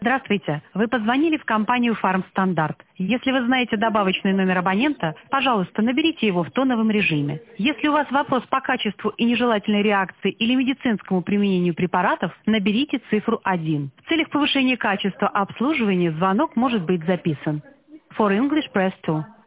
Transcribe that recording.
Здравствуйте. Вы позвонили в компанию «Фармстандарт». Если вы знаете добавочный номер абонента, пожалуйста, наберите его в тоновом режиме. Если у вас вопрос по качеству и нежелательной реакции или медицинскому применению препаратов, наберите цифру 1. В целях повышения качества обслуживания звонок может быть записан. For English, press 2.